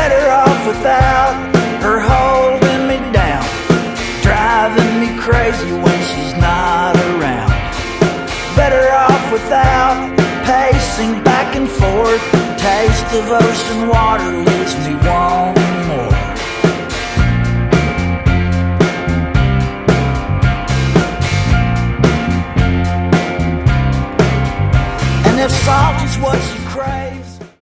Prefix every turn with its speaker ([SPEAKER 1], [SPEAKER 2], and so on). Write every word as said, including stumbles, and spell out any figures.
[SPEAKER 1] Better off without her holding me down, driving me crazy when she's not around. Better off without pacing back and forth. Taste of ocean water leaves me wanting